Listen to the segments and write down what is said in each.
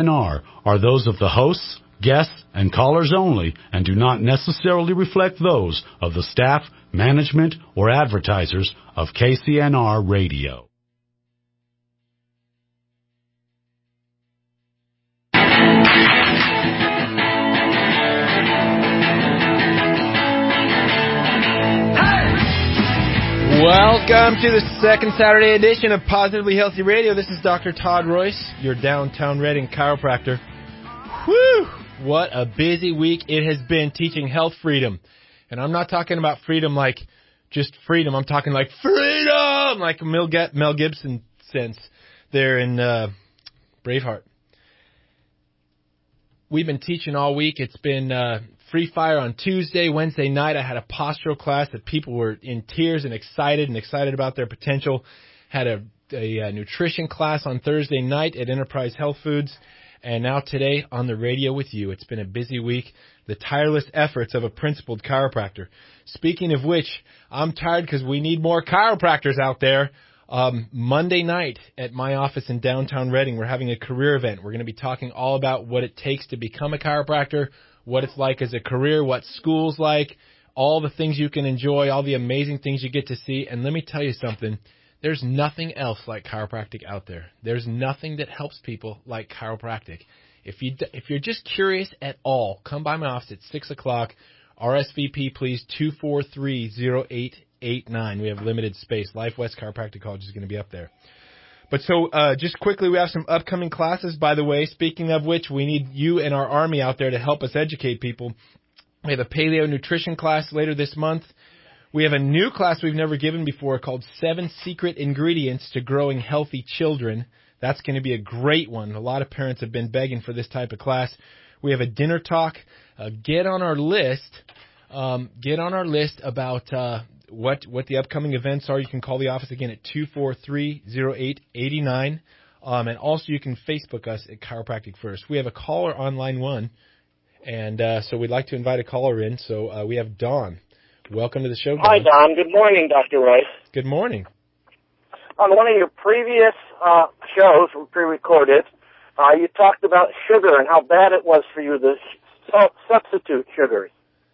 are those of the hosts, guests, and callers only and do not necessarily reflect those of the staff, management, or advertisers of KCNR Radio. Welcome to the second Saturday edition of Positively Healthy Radio. This is Dr. Todd Royce, your downtown Reading chiropractor. Whew! What a busy week it has been teaching health freedom. And I'm not talking about freedom like just freedom. I'm talking like freedom, like Mel Gibson sense there in Braveheart. We've been teaching all week. It's been free fire on Tuesday. Wednesday night, I had a postural class that people were in tears and excited about their potential. Had a nutrition class on Thursday night at Enterprise Health Foods. And now today on the radio with you. It's been a busy week. The tireless efforts of a principled chiropractor. Speaking of which, I'm tired because we need more chiropractors out there. Monday night at my office in downtown Reading, we're having a career event. We're going to be talking all about what it takes to become a chiropractor, what it's like as a career, what school's like, all the things you can enjoy, all the amazing things you get to see. And let me tell you something. There's nothing else like chiropractic out there. There's nothing that helps people like chiropractic. If you're just curious at all, come by my office at 6 o'clock. RSVP, please, 243-0889. We have limited space. Life West Chiropractic College is going to be up there. But so just quickly, we have some upcoming classes, by the way. Speaking of which, we need you and our Army out there to help us educate people. We have a paleo nutrition class later this month. We have a new class we've never given before called 7 Secret Ingredients to Growing Healthy Children. That's going to be a great one. A lot of parents have been begging for this type of class. We have a dinner talk. Get on our list. Get on our list about what the upcoming events are. You can call the office again at 243-0889. And also you can Facebook us at Chiropractic First. We have a caller on line 1. And so we'd like to invite a caller in. So we have Dawn. Welcome to the show, Dawn. Hi, Don. Good morning, Dr. Royce. Good morning. On one of your previous shows, pre-recorded, you talked about sugar and how bad it was for you, the substitute sugars.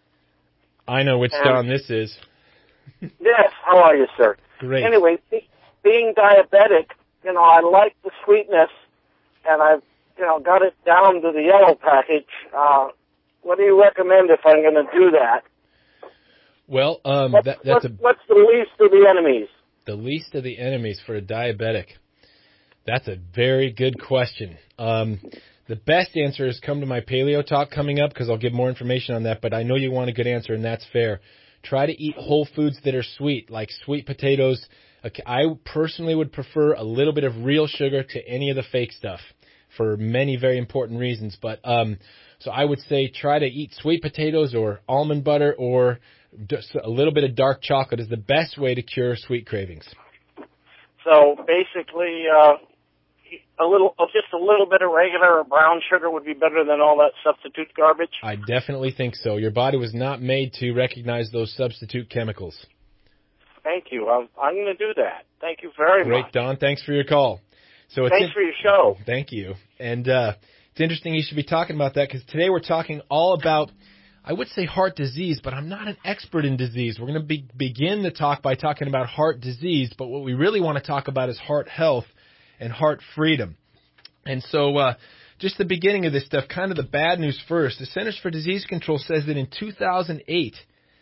I know which Don this is. Yes. How are you, sir? Great. Anyway, being diabetic, I like the sweetness, and I've, got it down to the yellow package. What do you recommend if I'm going to do that? Well, what's the least of the enemies? The least of the enemies for a diabetic. That's a very good question. The best answer is come to my paleo talk coming up because I'll give more information on that, but I know you want a good answer, and that's fair. Try to eat whole foods that are sweet, like sweet potatoes. I personally would prefer a little bit of real sugar to any of the fake stuff for many very important reasons. But so I would say try to eat sweet potatoes or almond butter or just a little bit of dark chocolate is the best way to cure sweet cravings. So basically, just a little bit of regular or brown sugar would be better than all that substitute garbage? I definitely think so. Your body was not made to recognize those substitute chemicals. Thank you. I'm going to do that. Thank you very much. Great, Don. Thanks for your call. Thanks for your show. Thank you. And it's interesting you should be talking about that because today we're talking all about, I would say heart disease, but I'm not an expert in disease. We're going to begin the talk by talking about heart disease, but what we really want to talk about is heart health and heart freedom. And so just the beginning of this stuff, kind of the bad news first. The Centers for Disease Control says that in 2008,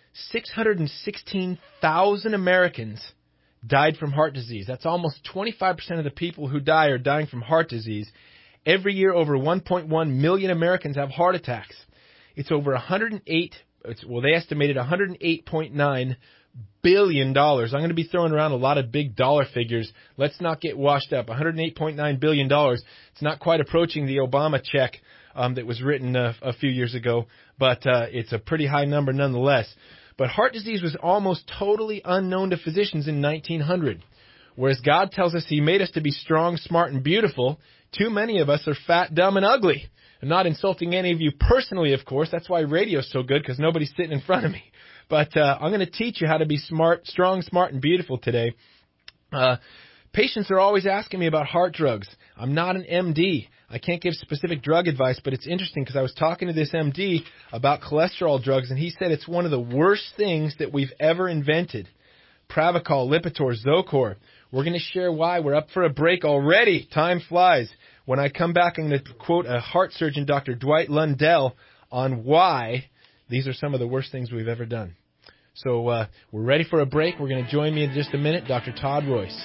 616,000 Americans died from heart disease. That's almost 25% of the people who die are dying from heart disease. Every year, over 1.1 million Americans have heart attacks. It's over they estimated $108.9 billion. I'm going to be throwing around a lot of big dollar figures. Let's not get washed up. $108.9 billion. It's not quite approaching the Obama check that was written a few years ago, but it's a pretty high number nonetheless. But heart disease was almost totally unknown to physicians in 1900. Whereas God tells us He made us to be strong, smart, and beautiful, too many of us are fat, dumb, and ugly. I'm not insulting any of you personally, of course. That's why radio's so good, because nobody's sitting in front of me. But I'm going to teach you how to be strong, smart, and beautiful today. Patients are always asking me about heart drugs. I'm not an MD. I can't give specific drug advice, but it's interesting because I was talking to this MD about cholesterol drugs, and he said it's one of the worst things that we've ever invented. Pravachol, Lipitor, Zocor. We're going to share why. We're up for a break already. Time flies. When I come back, I'm going to quote a heart surgeon, Dr. Dwight Lundell, on why these are some of the worst things we've ever done. So we're ready for a break. We're going to join me in just a minute, Dr. Todd Royce.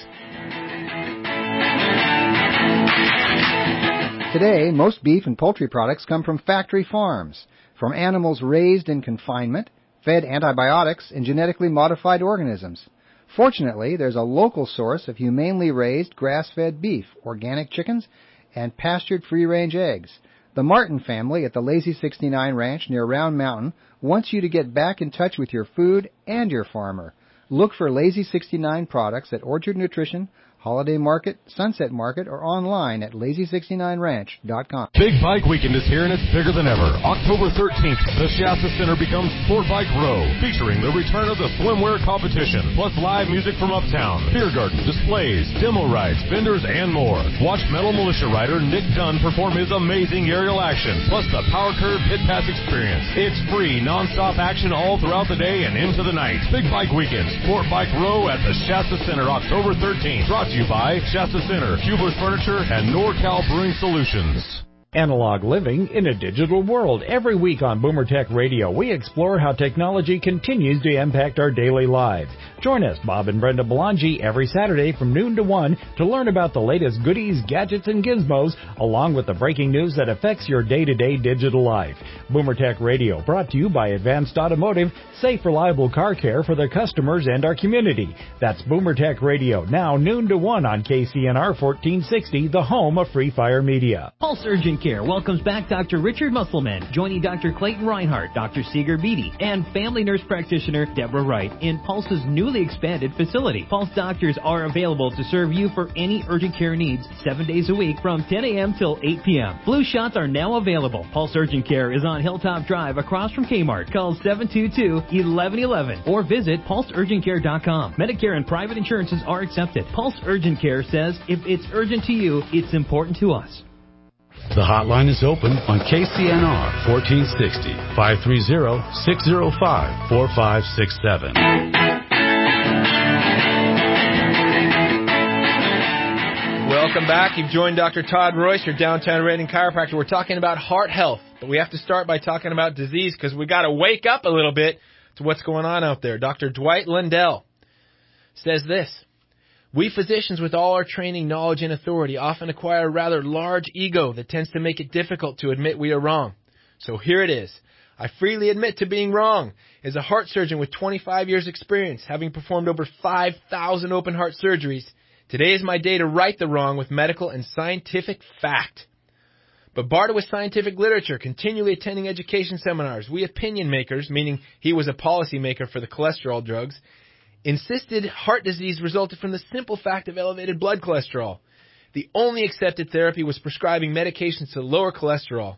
Today, most beef and poultry products come from factory farms, from animals raised in confinement, fed antibiotics, and genetically modified organisms. Fortunately, there's a local source of humanely raised grass-fed beef, organic chickens, and pastured free-range eggs. The Martin family at the Lazy 69 Ranch near Round Mountain wants you to get back in touch with your food and your farmer. Look for Lazy 69 products at Orchard Nutrition, Holiday Market, Sunset Market, or online at lazy69ranch.com. Big Bike Weekend is here and it's bigger than ever. October 13th, the Shasta Center becomes Sport Bike Row, featuring the return of the swimwear competition, plus live music from Uptown, beer garden, displays, demo rides, vendors, and more. Watch Metal Militia rider Nick Dunn perform his amazing aerial action, plus the Power Curve Pit Pass experience. It's free, non-stop action all throughout the day and into the night. Big Bike Weekend, Sport Bike Row at the Shasta Center, October 13th. Brought to you by Shasta Center, Hubler's Furniture, and NorCal Brewing Solutions. Analog living in a digital world. Every week on Boomer Tech Radio, we explore how technology continues to impact our daily lives. Join us, Bob and Brenda Belangi, every Saturday from noon to 1 to learn about the latest goodies, gadgets, and gizmos, along with the breaking news that affects your day-to-day digital life. Boomer Tech Radio, brought to you by Advanced Automotive, safe, reliable car care for their customers and our community. That's Boomer Tech Radio, now noon to 1 on KCNR 1460, the home of Free Fire Media. Pulse Urgent Care welcomes back Dr. Richard Musselman, joining Dr. Clayton Reinhardt, Dr. Seeger Beatty, and family nurse practitioner Deborah Wright in Pulse's newly expanded facility. Pulse doctors are available to serve you for any urgent care needs 7 days a week from 10 a.m. till 8 p.m. Flu shots are now available. Pulse Urgent Care is on Hilltop Drive across from Kmart. Call 722-1111 or visit pulseurgentcare.com. Medicare and private insurances are accepted. Pulse Urgent Care says if it's urgent to you, it's important to us. The hotline is open on KCNR 1460, 530-605-4567. Welcome back. You've joined Dr. Todd Royce, your downtown Redding chiropractor. We're talking about heart health, but we have to start by talking about disease because we got to wake up a little bit to what's going on out there. Dr. Dwight Lundell says this: we physicians with all our training, knowledge, and authority often acquire a rather large ego that tends to make it difficult to admit we are wrong. So here it is. I freely admit to being wrong. As a heart surgeon with 25 years experience, having performed over 5,000 open heart surgeries, today is my day to right the wrong with medical and scientific fact. But barred with scientific literature, continually attending education seminars, we opinion makers, meaning he was a policy maker for the cholesterol drugs, insisted heart disease resulted from the simple fact of elevated blood cholesterol. The only accepted therapy was prescribing medications to lower cholesterol.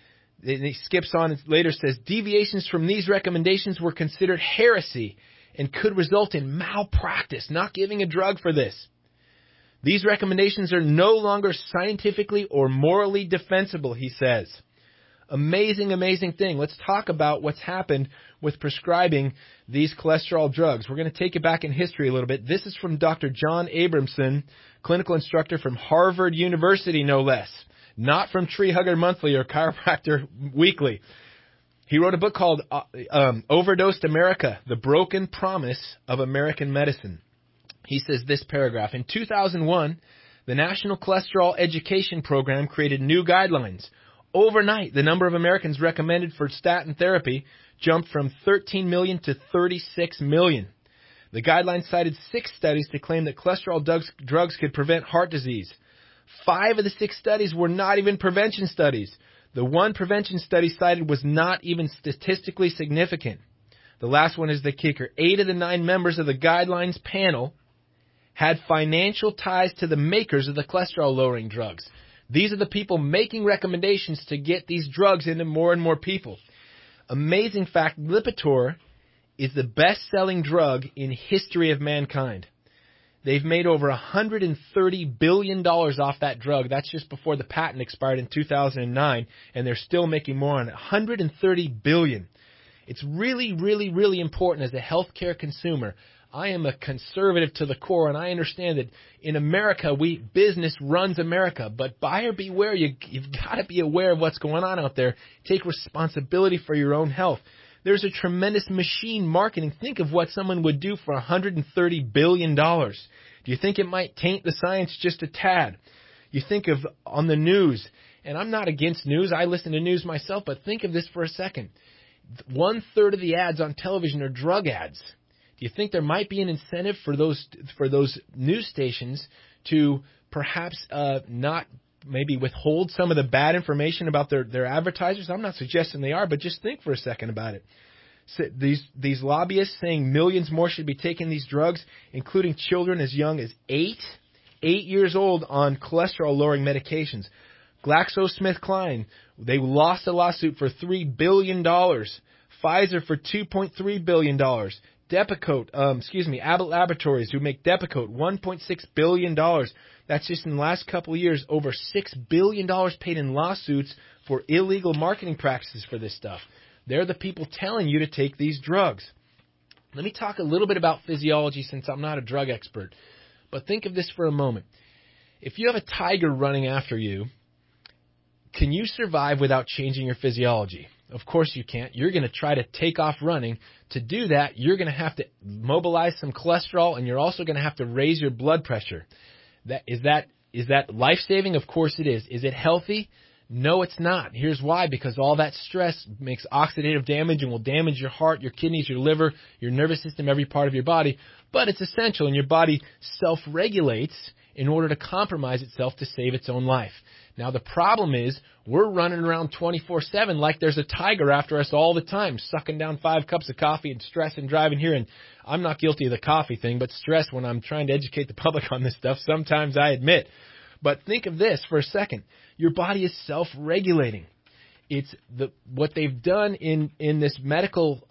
And he skips on and later says, deviations from these recommendations were considered heresy and could result in malpractice, not giving a drug for this. These recommendations are no longer scientifically or morally defensible, he says. Amazing, amazing thing. Let's talk about what's happened with prescribing these cholesterol drugs. We're going to take it back in history a little bit. This is from Dr. John Abramson, clinical instructor from Harvard University, no less. Not from Tree Hugger Monthly or Chiropractor Weekly. He wrote a book called Overdosed America, The Broken Promise of American Medicine. He says this paragraph: in 2001, the National Cholesterol Education Program created new guidelines. Overnight, the number of Americans recommended for statin therapy jumped from 13 million to 36 million. The guidelines cited 6 studies to claim that cholesterol drugs could prevent heart disease. 5 of the 6 studies were not even prevention studies. The one prevention study cited was not even statistically significant. The last one is the kicker. 8 of the 9 members of the guidelines panel had financial ties to the makers of the cholesterol-lowering drugs. These are the people making recommendations to get these drugs into more and more people. Amazing fact, Lipitor is the best-selling drug in history of mankind. They've made over $130 billion off that drug. That's just before the patent expired in 2009, and they're still making more on it. $130 billion. It's really, really, really important as a healthcare consumer. I am a conservative to the core, and I understand that in America, business runs America. But buyer beware. You've got to be aware of what's going on out there. Take responsibility for your own health. There's a tremendous machine marketing. Think of what someone would do for $130 billion. Do you think it might taint the science just a tad? You think of on the news, and I'm not against news. I listen to news myself, but think of this for a second. 1/3 of the ads on television are drug ads. Do you think there might be an incentive for those news stations to perhaps not maybe withhold some of the bad information about their advertisers? I'm not suggesting they are, but just think for a second about it. So these lobbyists saying millions more should be taking these drugs, including children as young as 8 years old on cholesterol-lowering medications. GlaxoSmithKline, they lost a lawsuit for $3 billion. Pfizer for $2.3 billion. Abbott Laboratories, who make Depakote, $1.6 billion. That's just in the last couple of years, over $6 billion paid in lawsuits for illegal marketing practices for this stuff. They're the people telling you to take these drugs. Let me talk a little bit about physiology since I'm not a drug expert. But think of this for a moment. If you have a tiger running after you, can you survive without changing your physiology? Of course you can't. You're going to try to take off running. To do that, you're going to have to mobilize some cholesterol, and you're also going to have to raise your blood pressure. Is that life-saving? Of course it is. Is it healthy? No, it's not. Here's why. Because all that stress makes oxidative damage and will damage your heart, your kidneys, your liver, your nervous system, every part of your body. But it's essential, and your body self-regulates in order to compromise itself to save its own life. Now, the problem is we're running around 24/7 like there's a tiger after us all the time, sucking down 5 cups of coffee and stress and driving here. And I'm not guilty of the coffee thing, but stress when I'm trying to educate the public on this stuff, sometimes I admit. But think of this for a second. Your body is self-regulating. It's what they've done in this medical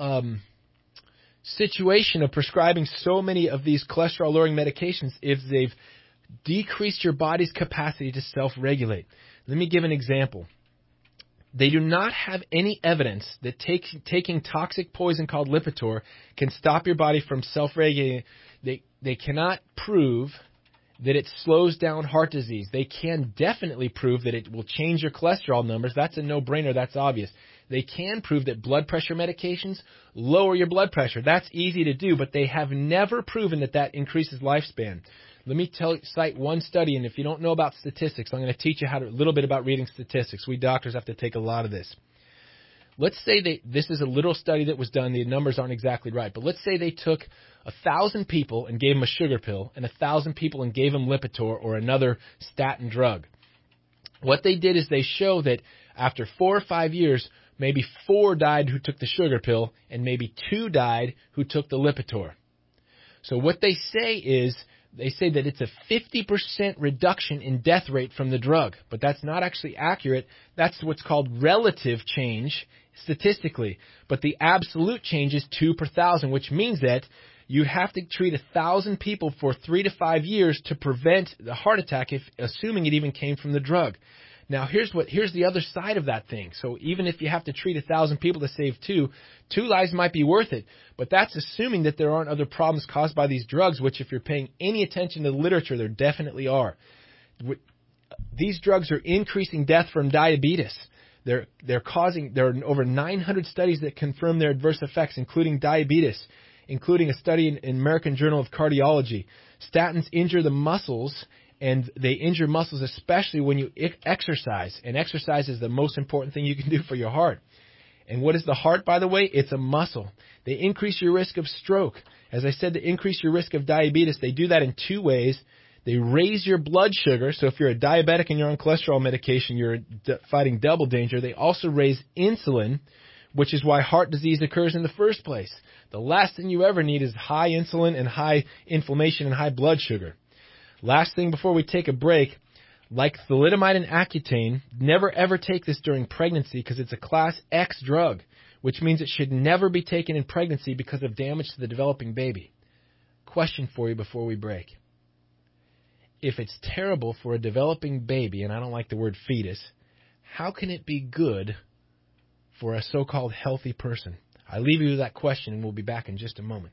situation of prescribing so many of these cholesterol-lowering medications is they've decreased your body's capacity to self-regulate. Let me give an example. They do not have any evidence that taking toxic poison called Lipitor can stop your body from self-regulating. They cannot prove that it slows down heart disease. They can definitely prove that it will change your cholesterol numbers. That's a no-brainer. That's obvious. They can prove that blood pressure medications lower your blood pressure. That's easy to do, but they have never proven that increases lifespan. Let me cite one study, and if you don't know about statistics, I'm going to teach you a little bit about reading statistics. We doctors have to take a lot of this. Let's say this is a little study that was done. The numbers aren't exactly right, but let's say they took 1,000 people and gave them a sugar pill, and 1,000 people and gave them Lipitor or another statin drug. What they did is they show that after 4 or 5 years, maybe 4 died who took the sugar pill, and maybe 2 died who took the Lipitor. So what they say is, they say that it's a 50% reduction in death rate from the drug, but that's not actually accurate. That's what's called relative change statistically, but the absolute change is 2 per 1,000, which means that you have to treat 1,000 people for 3 to 5 years to prevent the heart attack, assuming it even came from the drug. Now, here's the other side of that thing. So even if you have to treat 1,000 people to save 2 lives might be worth it. But that's assuming that there aren't other problems caused by these drugs, which if you're paying any attention to the literature, there definitely are. These drugs are increasing death from diabetes. There are over 900 studies that confirm their adverse effects, including diabetes, including a study in American Journal of Cardiology. Statins injure the muscles, and they injure muscles especially when you exercise. And exercise is the most important thing you can do for your heart. And what is the heart, by the way? It's a muscle. They increase your risk of stroke. As I said, they increase your risk of diabetes. They do that in 2 ways. They raise your blood sugar. So if you're a diabetic and you're on cholesterol medication, you're fighting double danger. They also raise insulin, which is why heart disease occurs in the first place. The last thing you ever need is high insulin and high inflammation and high blood sugar. Last thing before we take a break, like thalidomide and Accutane, never ever take this during pregnancy because it's a class X drug, which means it should never be taken in pregnancy because of damage to the developing baby. Question for you before we break. if it's terrible for a developing baby, and I don't like the word fetus, how can it be good for a so-called healthy person? I leave you with that question, and we'll be back in just a moment.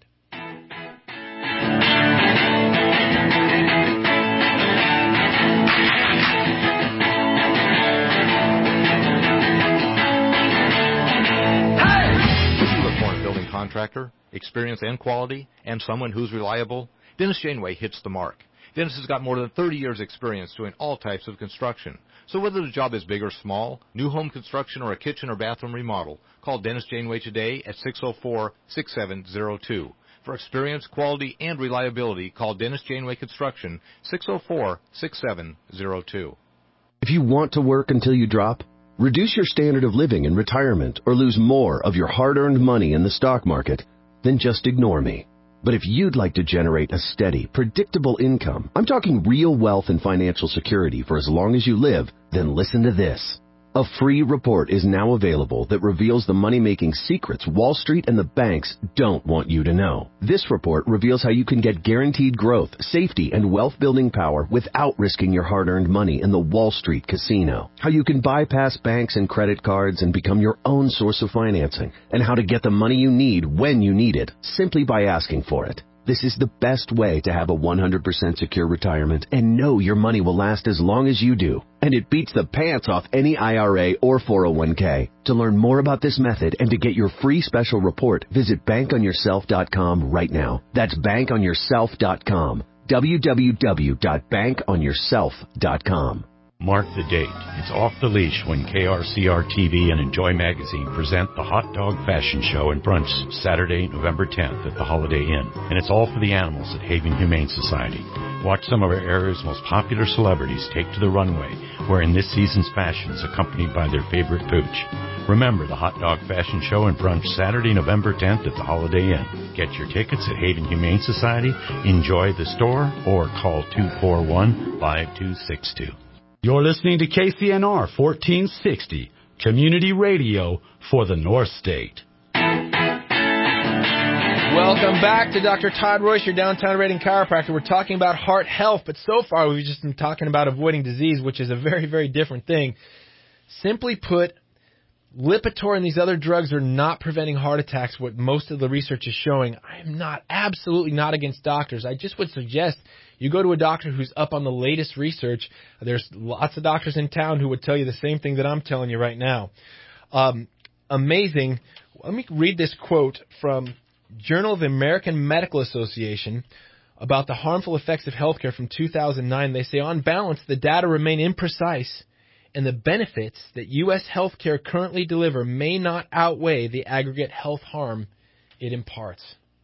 Contractor, experience and quality, and someone who's reliable, Dennis Janeway hits the mark. Dennis has got more than 30 years experience doing all types of construction. So whether the job is big or small, new home construction or a kitchen or bathroom remodel, call Dennis Janeway today at 604-6702. For experience, quality, and reliability, call Dennis Janeway Construction, 604-6702. If you want to work until you drop, reduce your standard of living in retirement, or lose more of your hard-earned money in the stock market, then just ignore me. But if you'd like to generate a steady, predictable income, I'm talking real wealth and financial security for as long as you live, then listen to this. A free report is now available that reveals the money-making secrets Wall Street and the banks don't want you to know. This report reveals how you can get guaranteed growth, safety, and wealth-building power without risking your hard-earned money in the Wall Street casino. How you can bypass banks and credit cards and become your own source of financing. And how to get the money you need when you need it, simply by asking for it. This is the best way to have a 100% secure retirement and know your money will last as long as you do. And it beats the pants off any IRA or 401k. To learn more about this method and to get your free special report, visit bankonyourself.com right now. That's bankonyourself.com. www.bankonyourself.com. Mark the date. It's Off the Leash when KRCR-TV and Enjoy Magazine present the Hot Dog Fashion Show and Brunch Saturday, November 10th at the Holiday Inn. And it's all for the animals at Haven Humane Society. Watch some of our area's most popular celebrities take to the runway, wearing this season's fashions accompanied by their favorite pooch. Remember the Hot Dog Fashion Show and Brunch Saturday, November 10th at the Holiday Inn. Get your tickets at Haven Humane Society, enjoy the store, or call 241-5262. You're listening to KCNR 1460, community radio for the North State. Welcome back to Dr. Todd Royce, your downtown Reading chiropractor. We're talking about heart health, but so far we've just been talking about avoiding disease, which is a very, very different thing. Simply put, Lipitor and these other drugs are not preventing heart attacks, what most of the research is showing. I am absolutely not against doctors. I just would suggest you go to a doctor who's up on the latest research. There's lots of doctors in town who would tell you the same thing that I'm telling you right now. Amazing. Let me read this quote from Journal of the American Medical Association about the harmful effects of healthcare from 2009. They say, on balance, the data remain imprecise, and the benefits that U.S. healthcare currently deliver may not outweigh the aggregate health harm it imparts.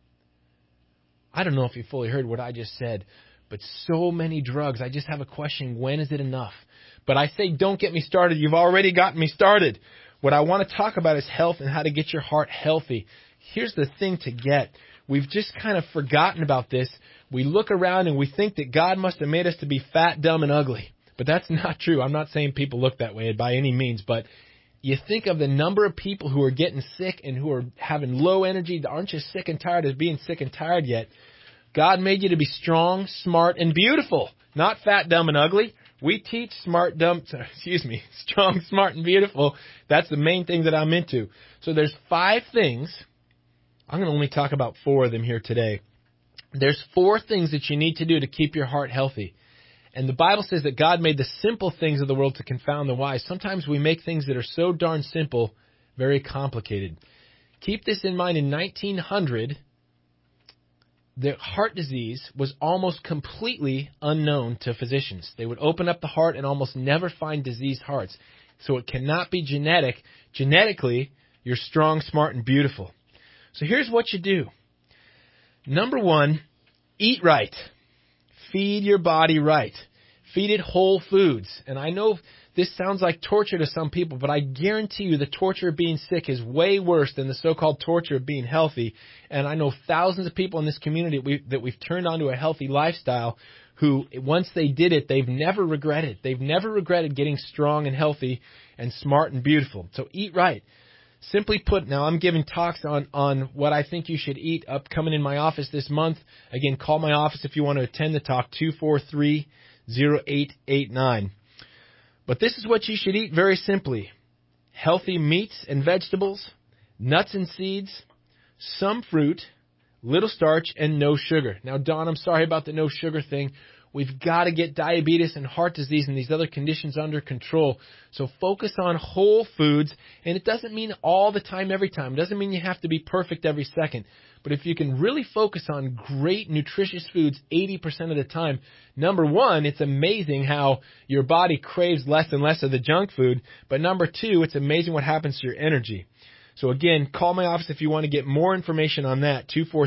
I don't know if you fully heard what I just said, but so many drugs, I just have a question, when is it enough? But I say, don't get me started. You've already gotten me started. What I want to talk about is health and how to get your heart healthy. Here's the thing to get. We've just kind of forgotten about this. We look around and we think that God must have made us to be fat, dumb, and ugly. But that's not true. I'm not saying people look that way by any means, but you think of the number of people who are getting sick and who are having low energy. Aren't you sick and tired of being sick and tired yet? God made you to be strong, smart, and beautiful, not fat, dumb, and ugly. We teach strong, smart, and beautiful. That's the main thing that I'm into. So there's 5 things. I'm going to only talk about 4 of them here today. There's 4 things that you need to do to keep your heart healthy. And the Bible says that God made the simple things of the world to confound the wise. Sometimes we make things that are so darn simple very complicated. Keep this in mind. In 1900, the heart disease was almost completely unknown to physicians. They would open up the heart and almost never find diseased hearts. So it cannot be genetic. Genetically, you're strong, smart, and beautiful. So here's what you do. Number 1, eat right. Feed your body right. Feed it whole foods. And I know this sounds like torture to some people, but I guarantee you the torture of being sick is way worse than the so-called torture of being healthy. And I know thousands of people in this community that we've turned onto a healthy lifestyle who, once they did it, they've never regretted. They've never regretted getting strong and healthy and smart and beautiful. So eat right. Simply put, now I'm giving talks on what I think you should eat upcoming in my office this month. Again, call my office if you want to attend the talk, 888-243-0889. But this is what you should eat very simply. Healthy meats and vegetables, nuts and seeds, some fruit, little starch, and no sugar. Now, Don, I'm sorry about the no sugar thing. We've got to get diabetes and heart disease and these other conditions under control. So focus on whole foods, and it doesn't mean all the time, every time. It doesn't mean you have to be perfect every second. But if you can really focus on great, nutritious foods 80% of the time, number one, it's amazing how your body craves less and less of the junk food. But number two, it's amazing what happens to your energy. So again, call my office if you want to get more information on that,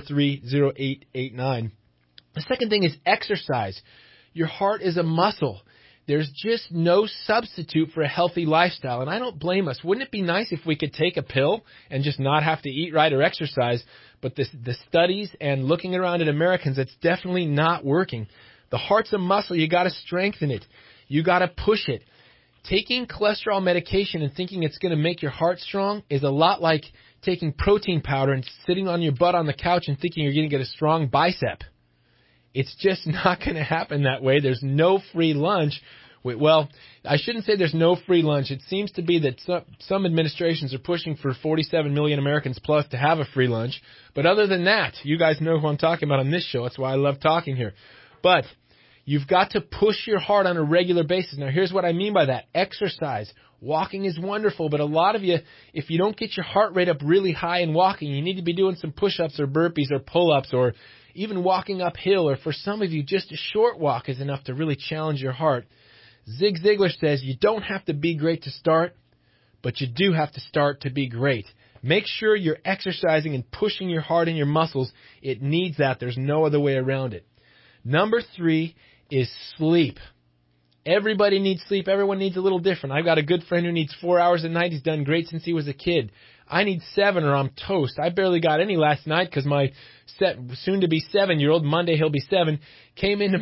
243-0889. The second thing is exercise. Your heart is a muscle. There's just no substitute for a healthy lifestyle, and I don't blame us. Wouldn't it be nice if we could take a pill and just not have to eat right or exercise? But the studies and looking around at Americans, it's definitely not working. The heart's a muscle. You got to strengthen it. You got to push it. Taking cholesterol medication and thinking it's going to make your heart strong is a lot like taking protein powder and sitting on your butt on the couch and thinking you're going to get a strong bicep. It's just not going to happen that way. There's no free lunch. Well, I shouldn't say there's no free lunch. It seems to be that some administrations are pushing for 47 million Americans plus to have a free lunch. But other than that, you guys know who I'm talking about on this show. That's why I love talking here. But you've got to push your heart on a regular basis. Now, here's what I mean by that. Exercise. Walking is wonderful, but a lot of you, if you don't get your heart rate up really high in walking, you need to be doing some push-ups or burpees or pull-ups or even walking uphill, or for some of you, just a short walk is enough to really challenge your heart. Zig Ziglar says you don't have to be great to start, but you do have to start to be great. Make sure you're exercising and pushing your heart and your muscles. It needs that. There's no other way around it. Number 3 is sleep. Everybody needs sleep. Everyone needs a little different. I've got a good friend who needs 4 hours a night. He's done great since he was a kid. I need 7 or I'm toast. I barely got any last night because my soon-to-be 7-year-old, Monday he'll be 7, came into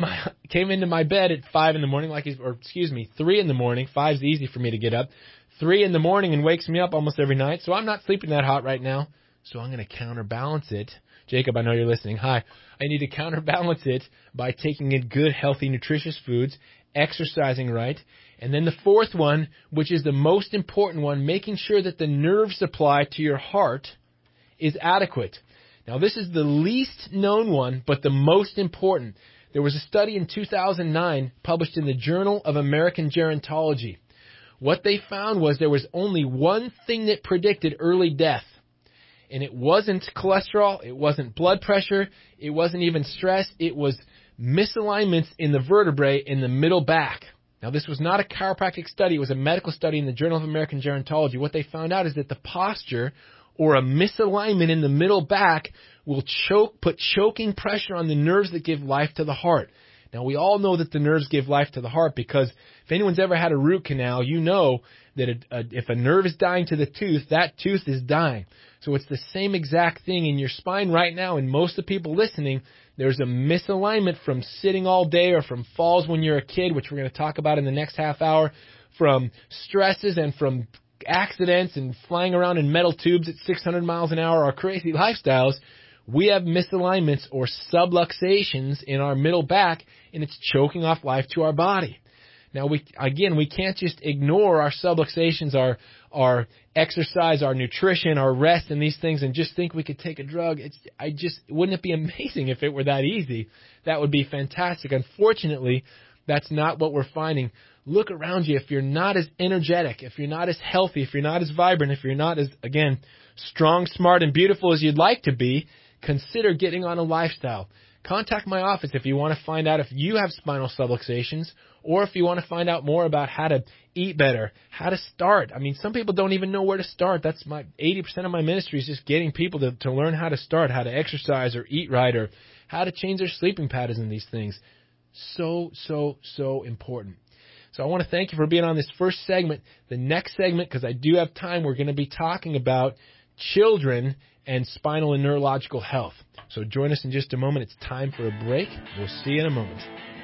my bed at 5 in the morning, 3 in the morning. 5's easy for me to get up. 3 in the morning and wakes me up almost every night. So I'm not sleeping that hot right now. So I'm going to counterbalance it. Jacob, I know you're listening. Hi. I need to counterbalance it by taking in good, healthy, nutritious foods, exercising right. And then the fourth one, which is the most important one, making sure that the nerve supply to your heart is adequate. Now, this is the least known one, but the most important. There was a study in 2009 published in the Journal of American Gerontology. What they found was there was only one thing that predicted early death. And it wasn't cholesterol, it wasn't blood pressure, it wasn't even stress, it was misalignments in the vertebrae in the middle back. Now, this was not a chiropractic study, it was a medical study in the Journal of American Gerontology. What they found out is that the posture or a misalignment in the middle back will put choking pressure on the nerves that give life to the heart. Now, we all know that the nerves give life to the heart because if anyone's ever had a root canal, you know that if a nerve is dying to the tooth, that tooth is dying. So it's the same exact thing in your spine right now, and most of the people listening, there's a misalignment from sitting all day or from falls when you're a kid, which we're going to talk about in the next half hour, from stresses and from accidents and flying around in metal tubes at 600 miles an hour or crazy lifestyles. We have misalignments or subluxations in our middle back, and it's choking off life to our body. Now, we can't just ignore our subluxations, our exercise, our nutrition, our rest, and these things, and just think we could take a drug. Wouldn't it be amazing if it were that easy? That would be fantastic. Unfortunately, that's not what we're finding. Look around you. If you're not as energetic, if you're not as healthy, if you're not as vibrant, if you're not as, again, strong, smart, and beautiful as you'd like to be, consider getting on a lifestyle. Contact my office if you want to find out if you have spinal subluxations or if you want to find out more about how to eat better, how to start. I mean, some people don't even know where to start. That's 80% of my ministry is just getting people to learn how to start, how to exercise or eat right or how to change their sleeping patterns and these things. So, so, so important. So I want to thank you for being on this first segment. The next segment, because I do have time, we're going to be talking about children and spinal and neurological health. So join us in just a moment. It's time for a break. We'll see you in a moment.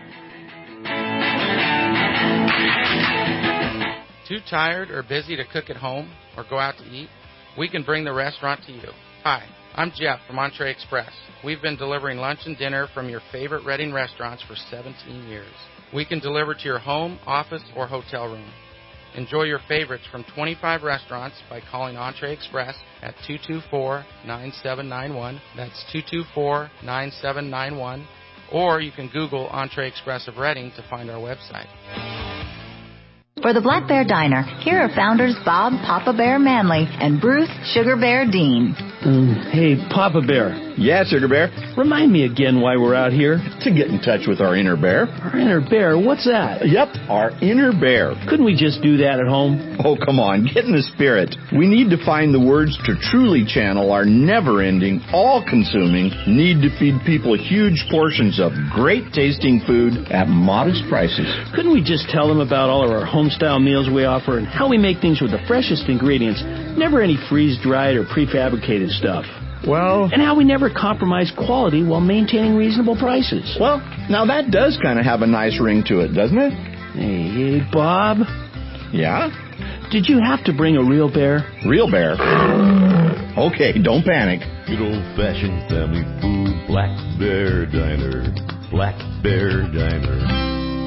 Too tired or busy to cook at home or go out to eat? We can bring the restaurant to you. Hi, I'm Jeff from Entree Express. We've been delivering lunch and dinner from your favorite Reading restaurants for 17 years. We can deliver to your home, office, or hotel room. Enjoy your favorites from 25 restaurants by calling Entree Express at 224-9791. That's 224-9791. Or you can Google Entree Express of Reading to find our website. For the Black Bear Diner, here are founders Bob Papa Bear Manley and Bruce Sugar Bear Dean. Hey, Papa Bear. Yeah, Sugar Bear? Remind me again why we're out here. To get in touch with our inner bear. Our inner bear? What's that? Yep, our inner bear. Couldn't we just do that at home? Oh, come on, get in the spirit. We need to find the words to truly channel our never-ending, all-consuming need to feed people huge portions of great-tasting food at modest prices. Couldn't we just tell them about all of our home-style meals we offer and how we make things with the freshest ingredients, never any freeze-dried or prefabricated stuff? Well... And how we never compromise quality while maintaining reasonable prices. Well, now that does kind of have a nice ring to it, doesn't it? Hey, Bob? Yeah? Did you have to bring a real bear? Real bear? Okay, don't panic. Good old-fashioned family food, Black Bear Diner. Black Bear Diner.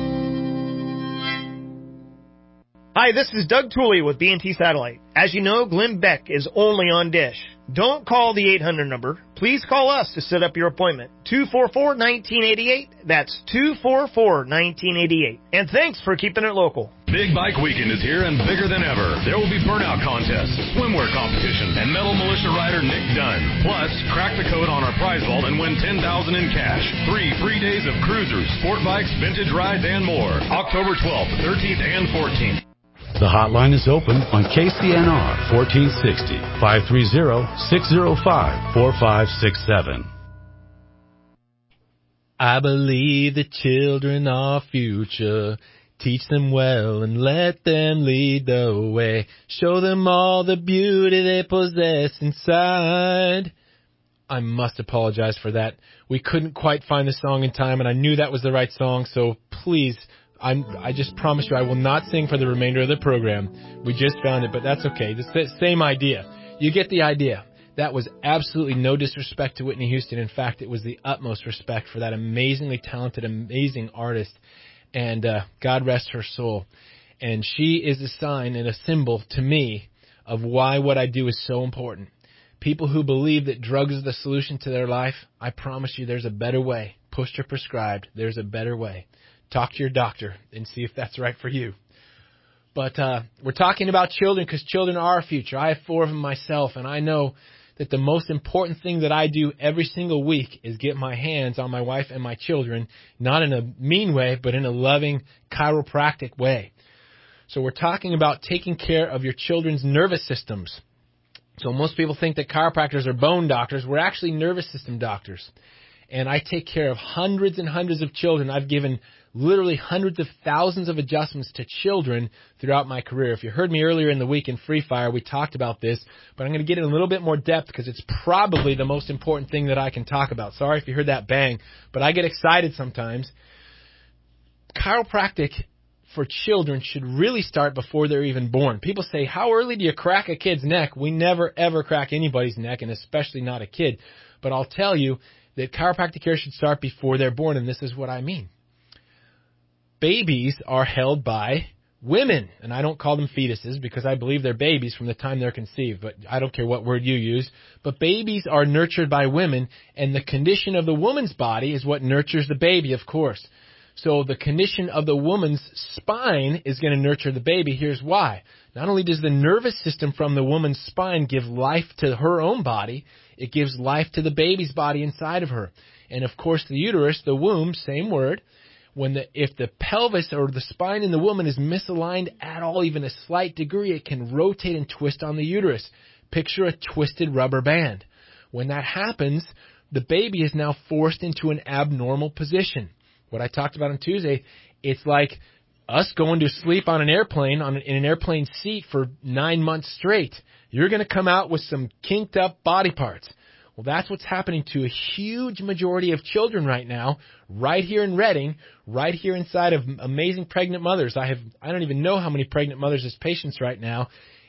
Hi, this is Doug Tooley with B&T Satellite. As you know, Glenn Beck is only on Dish. Don't call the 800 number. Please call us to set up your appointment. 244-1988. That's 244-1988. And thanks for keeping it local. Big Bike Weekend is here and bigger than ever. There will be burnout contests, swimwear competition, and Metal Militia rider Nick Dunn. Plus, crack the code on our prize vault and win $10,000 in cash. 3 free days of cruisers, sport bikes, vintage rides, and more. October 12th, 13th, and 14th. The hotline is open on KCNR 1460 530-605-4567. I believe the children are future. Teach them well and let them lead the way. Show them all the beauty they possess inside. I must apologize for that. We couldn't quite find the song in time, and I knew that was the right song, so please... I just promise you I will not sing for the remainder of the program. We just found it, but that's okay. The same idea. You get the idea. That was absolutely no disrespect to Whitney Houston. In fact, it was the utmost respect for that amazingly talented, amazing artist. And God rest her soul. And she is a sign and a symbol to me of why what I do is so important. People who believe that drugs are the solution to their life, I promise you there's a better way. Pushed or prescribed, there's a better way. Talk to your doctor and see if that's right for you. But we're talking about children because children are our future. I have 4 of them myself, and I know that the most important thing that I do every single week is get my hands on my wife and my children, not in a mean way, but in a loving, chiropractic way. So we're talking about taking care of your children's nervous systems. So most people think that chiropractors are bone doctors. We're actually nervous system doctors. And I take care of hundreds and hundreds of children. I've given literally hundreds of thousands of adjustments to children throughout my career. If you heard me earlier in the week in Free Fire, we talked about this, but I'm going to get in a little bit more depth because it's probably the most important thing that I can talk about. Sorry if you heard that bang, but I get excited sometimes. Chiropractic for children should really start before they're even born. People say, how early do you crack a kid's neck? We never, ever crack anybody's neck, and especially not a kid. But I'll tell you that chiropractic care should start before they're born, and this is what I mean. Babies are held by women, and I don't call them fetuses because I believe they're babies from the time they're conceived, but I don't care what word you use. But babies are nurtured by women, and the condition of the woman's body is what nurtures the baby, of course. So the condition of the woman's spine is going to nurture the baby. Here's why. Not only does the nervous system from the woman's spine give life to her own body, it gives life to the baby's body inside of her. And, of course, the uterus, the womb, same word. If the pelvis or the spine in the woman is misaligned at all, even a slight degree, it can rotate and twist on the uterus. Picture a twisted rubber band. When that happens, the baby is now forced into an abnormal position. What I talked about on Tuesday, it's like us going to sleep on an airplane, in an airplane seat for 9 months straight. You're going to come out with some kinked up body parts. Well, that's what's happening to a huge majority of children right now, right here in Reading, right here inside of amazing pregnant mothers. I don't even know how many pregnant mothers as patients right now,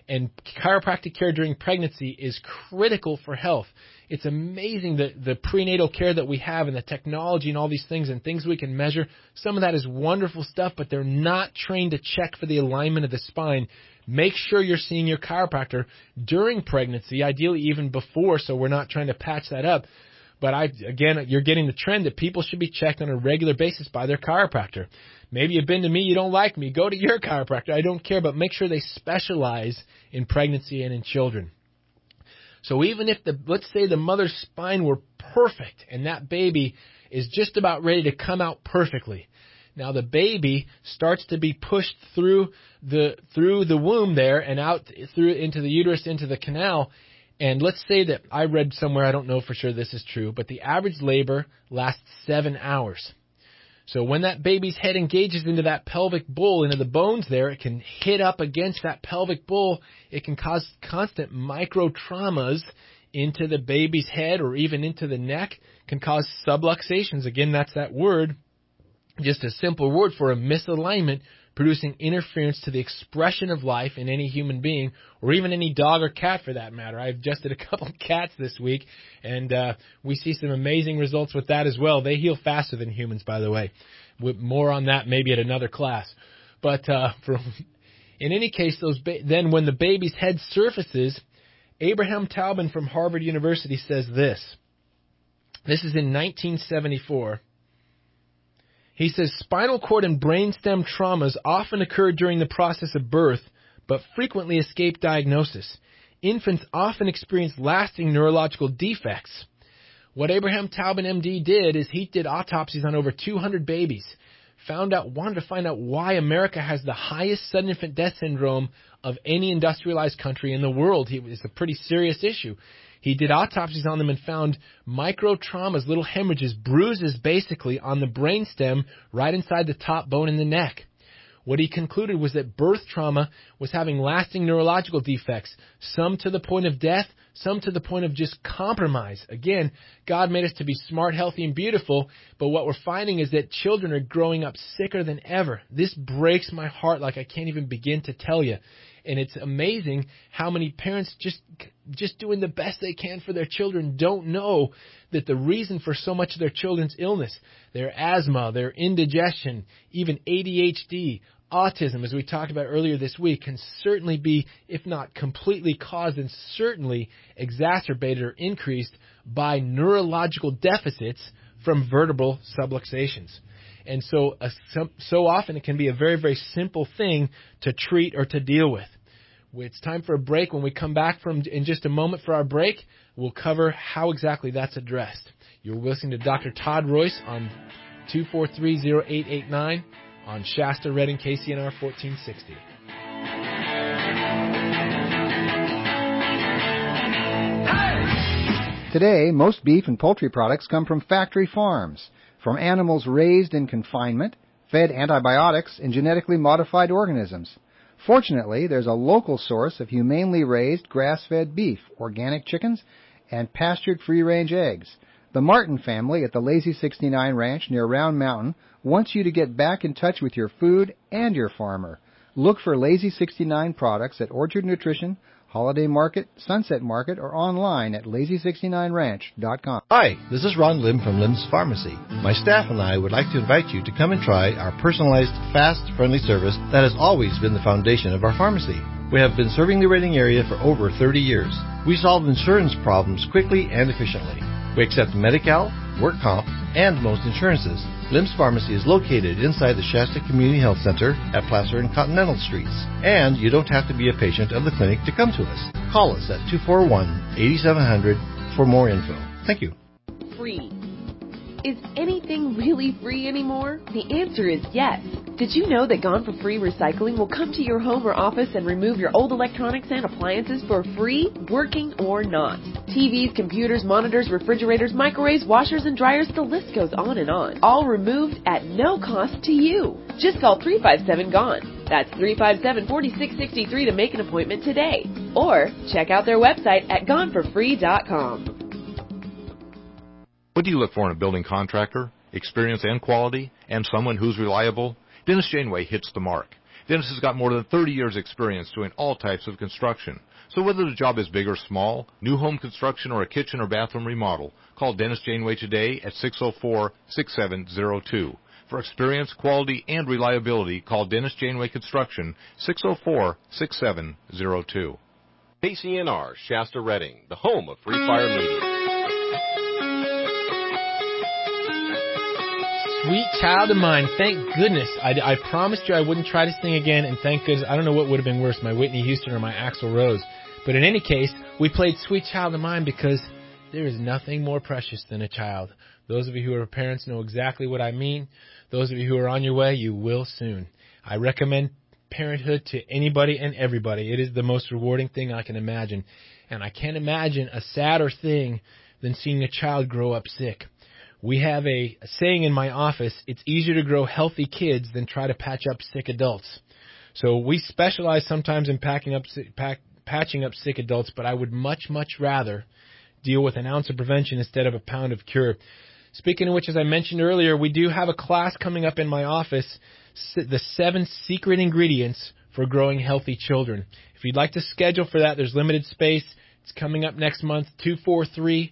And chiropractic care during pregnancy is critical for health. It's amazing the prenatal care that we have and the technology and all these things and things we can measure. Some of that is wonderful stuff, but they're not trained to check for the alignment of the spine. Make sure you're seeing your chiropractor during pregnancy, ideally even before, so we're not trying to patch that up. But again, you're getting the trend that people should be checked on a regular basis by their chiropractor. Maybe you've been to me, you don't like me, go to your chiropractor. I don't care, but make sure they specialize in pregnancy and in children. So even if let's say the mother's spine were perfect and that baby is just about ready to come out perfectly. Now the baby starts to be pushed through the womb there and out through into the uterus, into the canal. And let's say that I read somewhere, I don't know for sure this is true, but the average labor lasts 7 hours. So when that baby's head engages into that pelvic bowl, into the bones there, it can hit up against that pelvic bowl. It can cause constant micro traumas into the baby's head or even into the neck, can cause subluxations. Again, that's that word, just a simple word for a misalignment, producing interference to the expression of life in any human being, or even any dog or cat for that matter. I've adjusted a couple of cats this week, and we see some amazing results with that as well. They heal faster than humans, by the way. With more on that maybe at another class. But in any case, then when the baby's head surfaces, Abraham Taubman from Harvard University says this. This is in 1974. He says, spinal cord and brainstem traumas often occur during the process of birth, but frequently escape diagnosis. Infants often experience lasting neurological defects. What Abraham Taubman, MD, did is he did autopsies on over 200 babies, wanted to find out why America has the highest sudden infant death syndrome of any industrialized country in the world. It's a pretty serious issue. He did autopsies on them and found micro traumas, little hemorrhages, bruises basically on the brainstem right inside the top bone in the neck. What he concluded was that birth trauma was having lasting neurological defects, some to the point of death, some to the point of just compromise. Again, God made us to be smart, healthy, and beautiful, but what we're finding is that children are growing up sicker than ever. This breaks my heart like I can't even begin to tell you. And it's amazing how many parents just doing the best they can for their children don't know that the reason for so much of their children's illness, their asthma, their indigestion, even ADHD, autism, as we talked about earlier this week, can certainly be, if not completely caused, and certainly exacerbated or increased by neurological deficits from vertebral subluxations. And so often it can be a very, very simple thing to treat or to deal with. It's time for a break. When we come back in just a moment for our break, we'll cover how exactly that's addressed. You're listening to Dr. Todd Royce on 243-0889 on Shasta, Redding, KCNR 1460. Today, most beef and poultry products come from factory farms, from animals raised in confinement, fed antibiotics, and genetically modified organisms. Fortunately, there's a local source of humanely raised grass-fed beef, organic chickens, and pastured free-range eggs. The Martin family at the Lazy 69 Ranch near Round Mountain wants you to get back in touch with your food and your farmer. Look for Lazy 69 products at Orchard Nutrition, Holiday Market, Sunset Market, or online at lazy69ranch.com. Hi, this is Ron Lim from Lim's Pharmacy. My staff and I would like to invite you to come and try our personalized, fast, friendly service that has always been the foundation of our pharmacy. We have been serving the Redding area for over 30 years. We solve insurance problems quickly and efficiently. We accept Medi-Cal, work comp, and most insurances. Lim's Pharmacy is located inside the Shasta Community Health Center at Placer and Continental Streets. And you don't have to be a patient of the clinic to come to us. Call us at 241-8700 for more info. Thank you. Free. Is anything really free anymore? The answer is yes. Did you know that Gone for Free Recycling will come to your home or office and remove your old electronics and appliances for free, working or not? TVs, computers, monitors, refrigerators, microwaves, washers, and dryers, the list goes on and on. All removed at no cost to you. Just call 357-GONE. That's 357-4663 to make an appointment today. Or check out their website at goneforfree.com. What do you look for in a building contractor? Experience and quality, and someone who's reliable? Dennis Janeway hits the mark. Dennis has got more than 30 years experience doing all types of construction. So whether the job is big or small, new home construction or a kitchen or bathroom remodel, call Dennis Janeway today at 604-6702. For experience, quality, and reliability, call Dennis Janeway Construction, 604-6702. KCNR, Shasta Redding, the home of Free Fire Media. Sweet Child of Mine. Thank goodness. I promised you I wouldn't try to sing again, and thank goodness. I don't know what would have been worse, my Whitney Houston or my Axl Rose. But in any case, we played Sweet Child of Mine because there is nothing more precious than a child. Those of you who are parents know exactly what I mean. Those of you who are on your way, you will soon. I recommend parenthood to anybody and everybody. It is the most rewarding thing I can imagine. And I can't imagine a sadder thing than seeing a child grow up sick. We have a saying in my office, it's easier to grow healthy kids than try to patch up sick adults. So we specialize sometimes in patching up sick adults, but I would much, much rather deal with an ounce of prevention instead of a pound of cure. Speaking of which, as I mentioned earlier, we do have a class coming up in my office, the 7 secret ingredients for growing healthy children. If you'd like to schedule for that, there's limited space. It's coming up next month, 243-0889,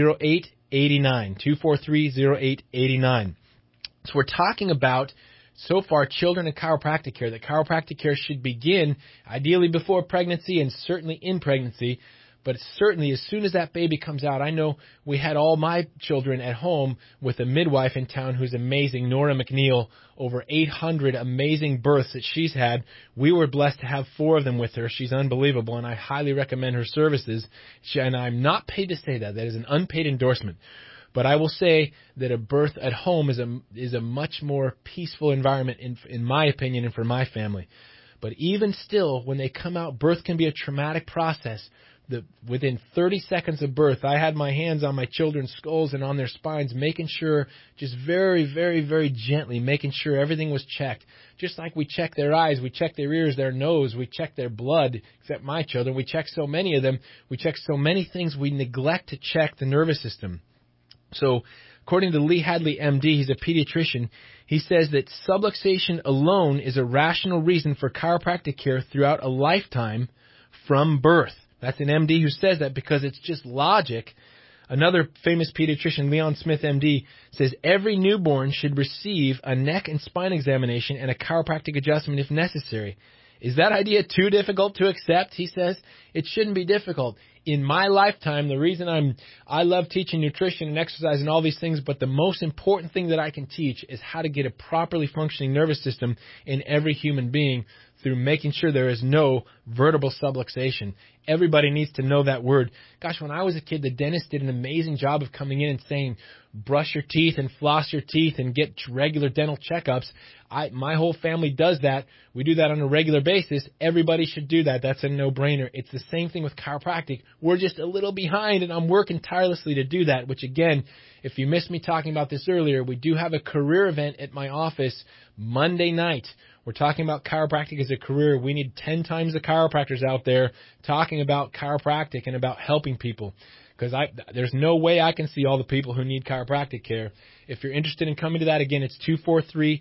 243-0889. So we're talking about, so far, children and chiropractic care. That chiropractic care should begin ideally before pregnancy and certainly in pregnancy. But certainly as soon as that baby comes out, I know we had all my children at home with a midwife in town who's amazing, Nora McNeil, over 800 amazing births that she's had. We were blessed to have 4 of them with her. She's unbelievable, and I highly recommend her services. And I'm not paid to say that. That is an unpaid endorsement. But I will say that a birth at home is a much more peaceful environment, in my opinion, and for my family. But even still, when they come out, birth can be a traumatic process. Within 30 seconds of birth, I had my hands on my children's skulls and on their spines, making sure, just very, very, very gently, making sure everything was checked. Just like we check their eyes, we check their ears, their nose, we check their blood, except my children. We check so many of them. We check so many things. We neglect to check the nervous system. So, according to Lee Hadley, MD, he's a pediatrician, he says that subluxation alone is a rational reason for chiropractic care throughout a lifetime from birth. That's an MD who says that because it's just logic. Another famous pediatrician, Leon Smith, MD, says every newborn should receive a neck and spine examination and a chiropractic adjustment if necessary. Is that idea too difficult to accept? He says it shouldn't be difficult. In my lifetime, the reason I love teaching nutrition and exercise and all these things, but the most important thing that I can teach is how to get a properly functioning nervous system in every human being through making sure there is no vertebral subluxation. Everybody needs to know that word. Gosh, when I was a kid, the dentist did an amazing job of coming in and saying, brush your teeth and floss your teeth and get regular dental checkups. My whole family does that. We do that on a regular basis. Everybody should do that. That's a no-brainer. It's the same thing with chiropractic. We're just a little behind, and I'm working tirelessly to do that, which, again, if you missed me talking about this earlier, we do have a career event at my office Monday night. We're talking about chiropractic as a career. We need 10 times the chiropractors out there talking about chiropractic and about helping people. Because there's no way I can see all the people who need chiropractic care. If you're interested in coming to that, again, it's 243-0889.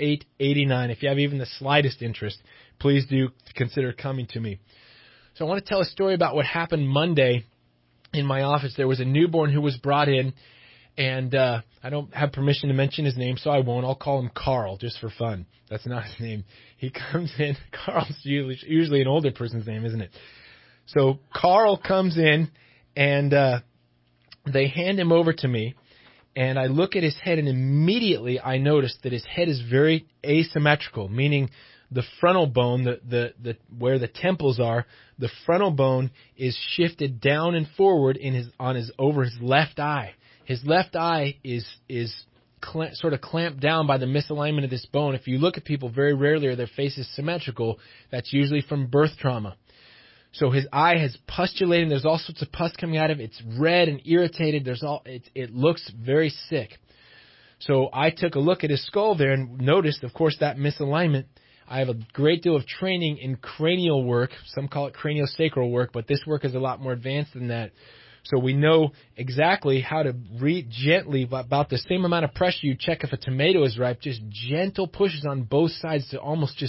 If you have even the slightest interest, please do consider coming to me. So I want to tell a story about what happened Monday in my office. There was a newborn who was brought in, and I don't have permission to mention his name, so I won't. I'll call him Carl just for fun. That's not his name. He comes in. Carl's usually an older person's name, isn't it? So Carl comes in, and they hand him over to me, and I look at his head, and immediately I notice that his head is very asymmetrical, meaning the frontal bone, the where the temples are, the frontal bone is shifted down and forward over his left eye. His left eye is sort of clamped down by the misalignment of this bone. If you look at people, very rarely are their faces symmetrical. That's usually from birth trauma. So his eye has pustulating. There's all sorts of pus coming out of it. It's red and irritated. It looks very sick. So I took a look at his skull there and noticed, of course, that misalignment. I have a great deal of training in cranial work. Some call it craniosacral work, but this work is a lot more advanced than that. So we know exactly how to gently, about the same amount of pressure you check if a tomato is ripe, just gentle pushes on both sides to almost just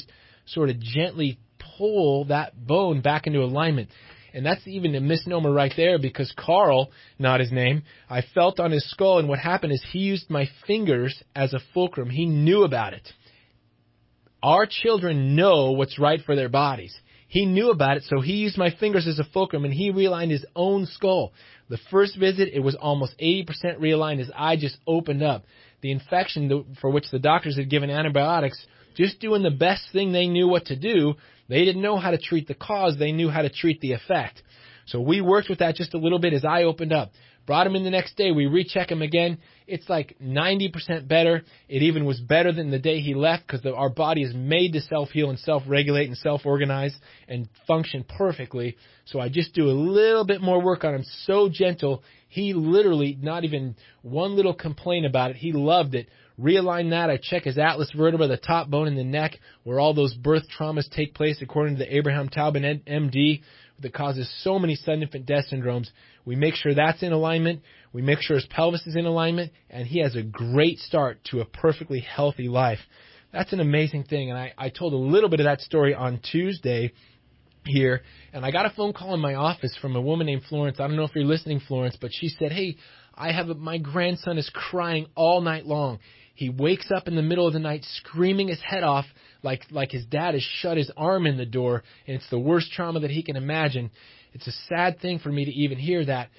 sort of gently pull that bone back into alignment. And that's even a misnomer right there, because Carl, not his name, I felt on his skull, and what happened is he used my fingers as a fulcrum. He knew about it. Our children know what's right for their bodies. He knew about it, so he used my fingers as a fulcrum, and he realigned his own skull. The first visit, it was almost 80% realigned. His eye just opened up. The infection for which the doctors had given antibiotics, just doing the best thing they knew what to do, they didn't know how to treat the cause. They knew how to treat the effect. So we worked with that just a little bit. His eye opened up. Brought him in the next day. We recheck him again. It's like 90% better. It even was better than the day he left, because our body is made to self-heal and self-regulate and self-organize and function perfectly. So I just do a little bit more work on him. So gentle. He literally, not even one little complaint about it. He loved it. Realign that. I check his atlas vertebra, the top bone in the neck, where all those birth traumas take place according to the Abraham Taubman MD, that causes so many sudden infant death syndromes. We make sure that's in alignment. We make sure his pelvis is in alignment, and he has a great start to a perfectly healthy life. That's an amazing thing, and I told a little bit of that story on Tuesday here, and I got a phone call in my office from a woman named Florence. I don't know if you're listening, Florence, but she said, hey, my grandson is crying all night long. He wakes up in the middle of the night screaming his head off like his dad has shut his arm in the door, and it's the worst trauma that he can imagine. It's a sad thing for me to even hear that.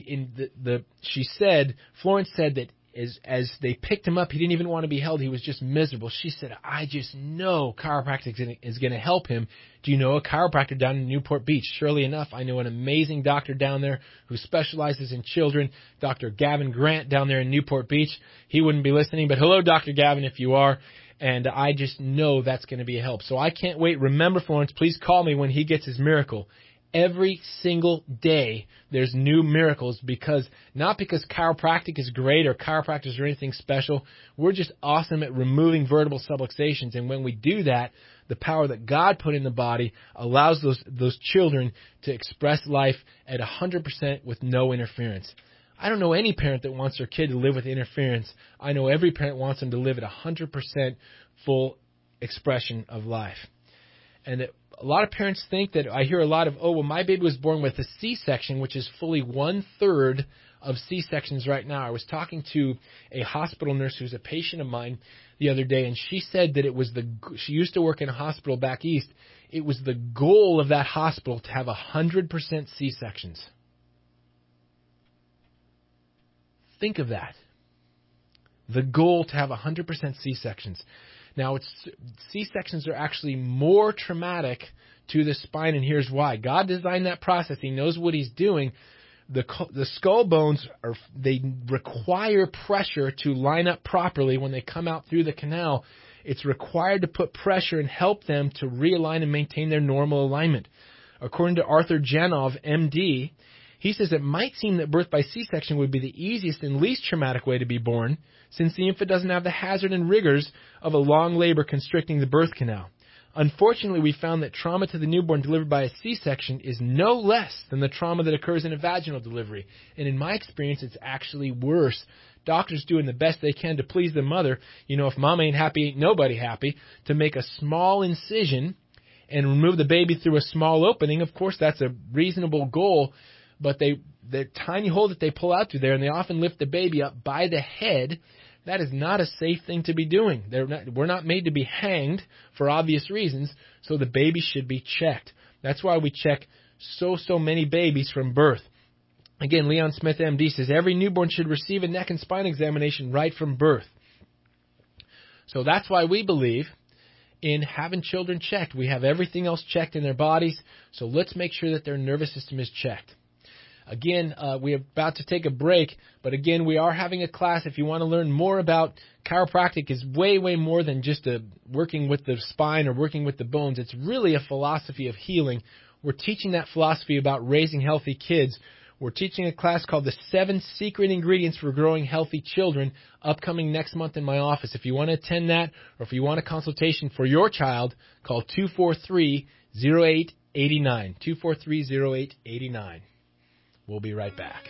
Florence said that as they picked him up, he didn't even want to be held. He was just miserable. She said, I just know chiropractic is going to help him. Do you know a chiropractor down in Newport Beach? Surely enough, I know an amazing doctor down there who specializes in children, Dr. Gavin Grant down there in Newport Beach. He wouldn't be listening, but hello, Dr. Gavin, if you are. And I just know that's going to be a help. So I can't wait. Remember, Florence, please call me when he gets his miracle. Every single day there's new miracles, not because chiropractic is great or chiropractors are anything special. We're just awesome at removing vertebral subluxations. And when we do that, the power that God put in the body allows those children to express life at 100% with no interference. I don't know any parent that wants their kid to live with interference. I know every parent wants them to live at 100% full expression of life. And a lot of parents think that I hear a lot of, my baby was born with a C-section, which is fully 1/3 of C-sections right now. I was talking to a hospital nurse who's a patient of mine the other day, and she said that she used to work in a hospital back east. It was the goal of that hospital to have 100% C-sections. Think of that. The goal to have 100% C-sections. Now, C-sections are actually more traumatic to the spine, and here's why. God designed that process. He knows what He's doing. The skull bones they require pressure to line up properly when they come out through the canal. It's required to put pressure and help them to realign and maintain their normal alignment. According to Arthur Janov, MD, he says it might seem that birth by C-section would be the easiest and least traumatic way to be born, since the infant doesn't have the hazard and rigors of a long labor constricting the birth canal. Unfortunately, we found that trauma to the newborn delivered by a C-section is no less than the trauma that occurs in a vaginal delivery. And in my experience, it's actually worse. Doctors doing the best they can to please the mother. If mom ain't happy, ain't nobody happy. To make a small incision and remove the baby through a small opening, of course, that's a reasonable goal. But the tiny hole that they pull out through there, and they often lift the baby up by the head, that is not a safe thing to be doing. We're not made to be hanged for obvious reasons, so the baby should be checked. That's why we check so many babies from birth. Again, Leon Smith, MD, says every newborn should receive a neck and spine examination right from birth. So that's why we believe in having children checked. We have everything else checked in their bodies, so let's make sure that their nervous system is checked. Again, we're about to take a break, but again, we are having a class. If you want to learn more about chiropractic, is way more than just working with the spine or working with the bones. It's really a philosophy of healing. We're teaching that philosophy about raising healthy kids. We're teaching a class called The 7 Secret Ingredients for Growing Healthy Children, upcoming next month in my office. If you want to attend that, or if you want a consultation for your child, call 243-0889, 243-0889. We'll be right back.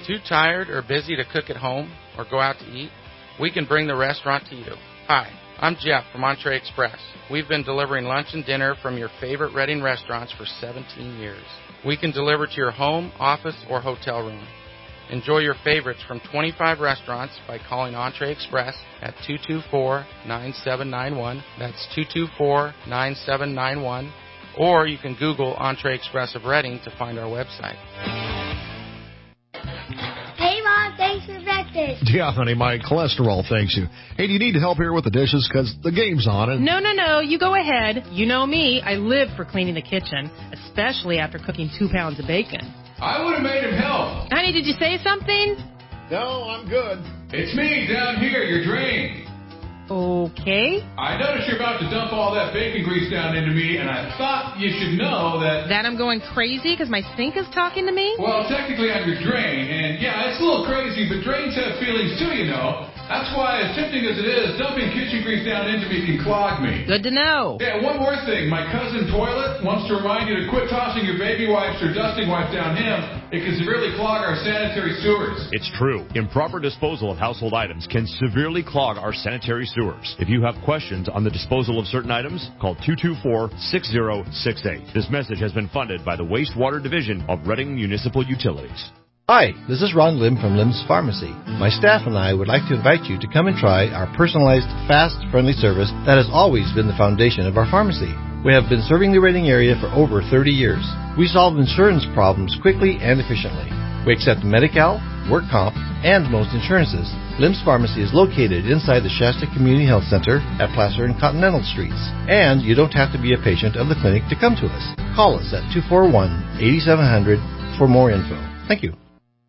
Too tired or busy to cook at home or go out to eat? We can bring the restaurant to you. Hi, I'm Jeff from Entree Express. We've been delivering lunch and dinner from your favorite Reading restaurants for 17 years. We can deliver to your home, office, or hotel room. Enjoy your favorites from 25 restaurants by calling Entree Express at 224-9791. That's 224-9791. Or you can Google Entree Express of Reading to find our website. Hey, Mom, thanks for breakfast. Yeah, honey, my cholesterol thanks you. Hey, do you need help here with the dishes? Because the game's on. And No, you go ahead. You know me. I live for cleaning the kitchen, especially after cooking 2 pounds of bacon. I would have made him help. Honey, did you say something? No, I'm good. It's me down here, your drain. Okay. I noticed you're about to dump all that bacon grease down into me, and I thought you should know that... That I'm going crazy because my sink is talking to me? Well, technically I'm your drain, and yeah, it's a little crazy, but drains have feelings too, you know. That's why, as tempting as it is, dumping kitchen grease down into me can clog me. Good to know. Yeah, one more thing. My cousin Toilet wants to remind you to quit tossing your baby wipes or dusting wipes down him. It can severely clog our sanitary sewers. It's true. Improper disposal of household items can severely clog our sanitary sewers. If you have questions on the disposal of certain items, call 224-6068. This message has been funded by the Wastewater Division of Reading Municipal Utilities. Hi, this is Ron Lim from Lim's Pharmacy. My staff and I would like to invite you to come and try our personalized, fast, friendly service that has always been the foundation of our pharmacy. We have been serving the Reading area for over 30 years. We solve insurance problems quickly and efficiently. We accept Medi-Cal, work comp, and most insurances. Lim's Pharmacy is located inside the Shasta Community Health Center at Placer and Continental Streets. And you don't have to be a patient of the clinic to come to us. Call us at 241-8700 for more info. Thank you.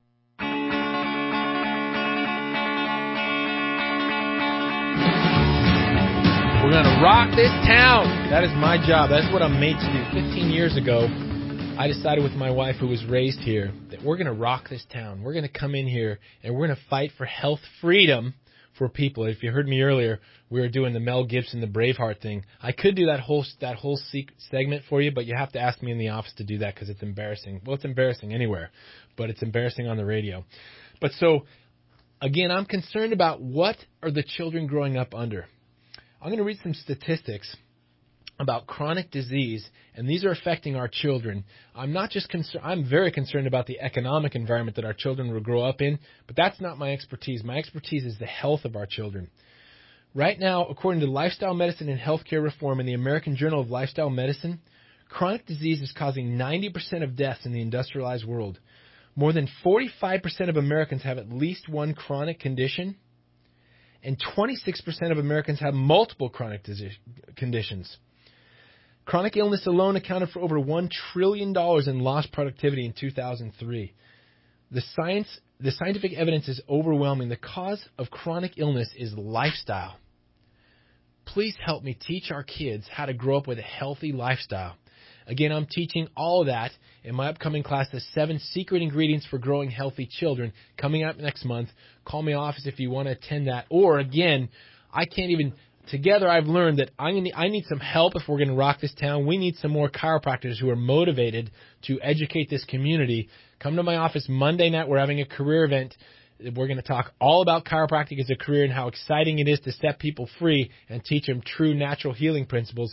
We're going to rock this town. That is my job. That's what I'm made to do. 15 years ago, I decided with my wife, who was raised here, that we're going to rock this town. We're going to come in here and we're going to fight for health freedom for people. If you heard me earlier, we were doing the Mel Gibson, the Braveheart thing. I could do that whole segment for you, but you have to ask me in the office to do that because it's embarrassing. Well, it's embarrassing anywhere, but it's embarrassing on the radio. But so, again, I'm concerned about what are the children growing up under. I'm going to read some statistics about chronic disease, and these are affecting our children. I'm not just concerned, I'm very concerned about the economic environment that our children will grow up in, but that's not my expertise. My expertise is the health of our children. Right now, according to Lifestyle Medicine and Healthcare Reform in the American Journal of Lifestyle Medicine, chronic disease is causing 90% of deaths in the industrialized world. More than 45% of Americans have at least one chronic condition, and 26% of Americans have multiple chronic conditions. Chronic illness alone accounted for over $1 trillion in lost productivity in 2003. The scientific evidence is overwhelming. The cause of chronic illness is lifestyle. Please help me teach our kids how to grow up with a healthy lifestyle. Again, I'm teaching all of that in my upcoming class, the 7 Secret Ingredients for Growing Healthy Children, coming up next month. Call me office if you want to attend that. Or, again, together I've learned that I need some help if we're going to rock this town. We need some more chiropractors who are motivated to educate this community. Come to my office Monday night. We're having a career event. We're going to talk all about chiropractic as a career and how exciting it is to set people free and teach them true natural healing principles.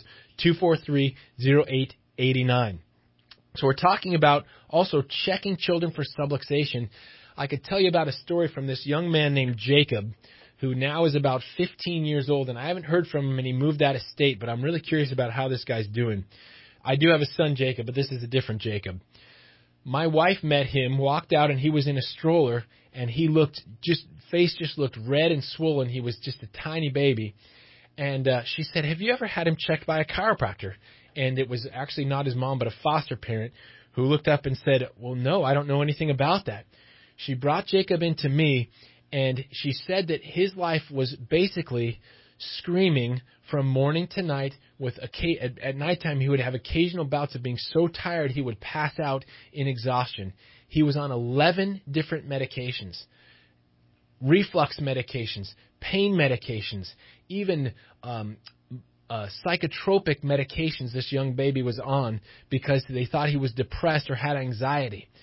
243-0889. So we're talking about also checking children for subluxation. I could tell you about a story from this young man named Jacob, who now is about 15 years old, and I haven't heard from him, and he moved out of state, but I'm really curious about how this guy's doing. I do have a son, Jacob, but this is a different Jacob. My wife met him, walked out, and he was in a stroller, and he face looked red and swollen. He was just a tiny baby. And she said, have you ever had him checked by a chiropractor? And it was actually not his mom, but a foster parent who looked up and said, well, no, I don't know anything about that. She brought Jacob into me, and she said that his life was basically screaming from morning to night. At nighttime, he would have occasional bouts of being so tired he would pass out in exhaustion. He was on 11 different medications, reflux medications, pain medications, even psychotropic medications this young baby was on because they thought he was depressed or had anxiety.